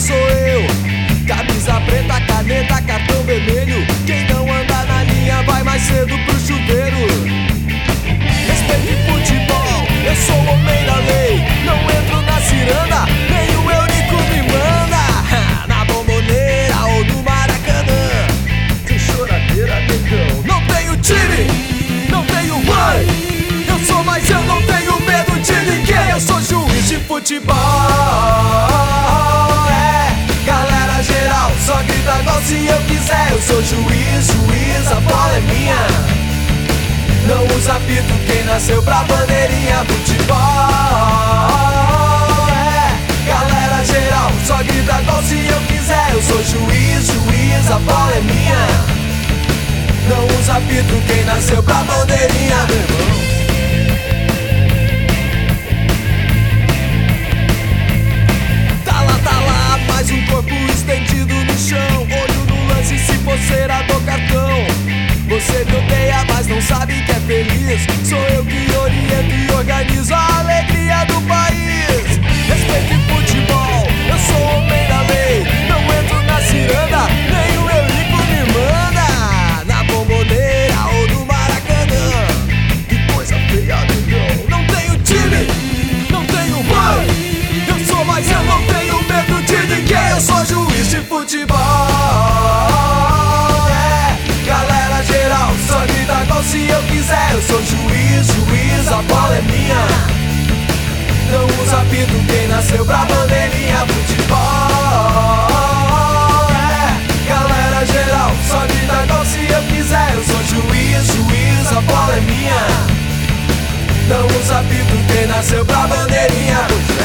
sou eu. Camisa preta, caneta, cartão vermelho. Quem não anda na linha vai mais cedo pro chuveiro. Respeito futebol, eu sou o homem da lei. Não entro na ciranda, nem o Eurico me manda. Na Bombonera ou no Maracanã, sem choradeira, negão. Não tenho time, não tenho mãe. Eu sou, mas eu não tenho medo de ninguém. Eu sou juiz de futebol, galera geral, só grita gol se eu quiser. Eu sou juiz, a bola é minha. Não usa apito quem nasceu pra bandeirinha. Futebol, galera geral, só grita gol se eu quiser. Eu sou juiz, a bola é minha. Não usa apito quem nasceu pra bandeirinha, meu irmão. Tá lá, mais um corpo estendido no chão. Olho no lance se for cera do cartão. Você me odeia, mas não sabe que é feliz. Sou eu que oriento e organizo a alegria do país. Respeito futebol, eu sou o homem da lei. Não entro na ciranda, nem o Eurico me manda. Na Bombonera ou no Maracanã, que coisa feia, negão. Não tenho time, não tenho mãe. Eu sou, mas eu não tenho medo de ninguém. Eu sou juiz de futebol, galera geral, só grita gol se eu quiser. Eu sou juiz, a bola é minha. Não usa apito quem nasceu pra bandeirinha. Futebol, galera geral, só grita gol se eu quiser. Eu sou juiz, a bola é minha. Não usa apito quem nasceu pra bandeirinha.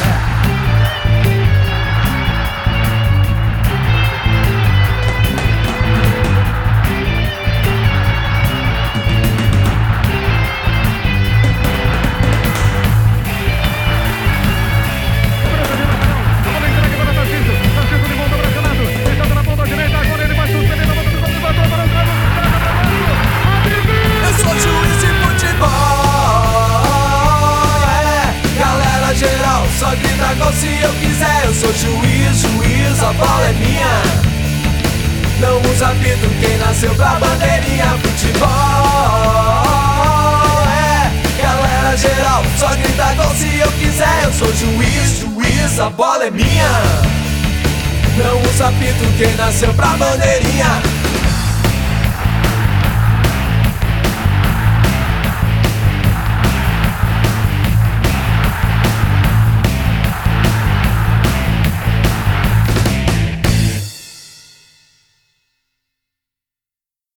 Só grita gol se eu quiser. Eu sou juiz, a bola é minha. Não usa apito quem nasceu pra bandeirinha. Futebol, galera geral, só grita gol se eu quiser. Eu sou juiz, a bola é minha. Não usa apito quem nasceu pra bandeirinha.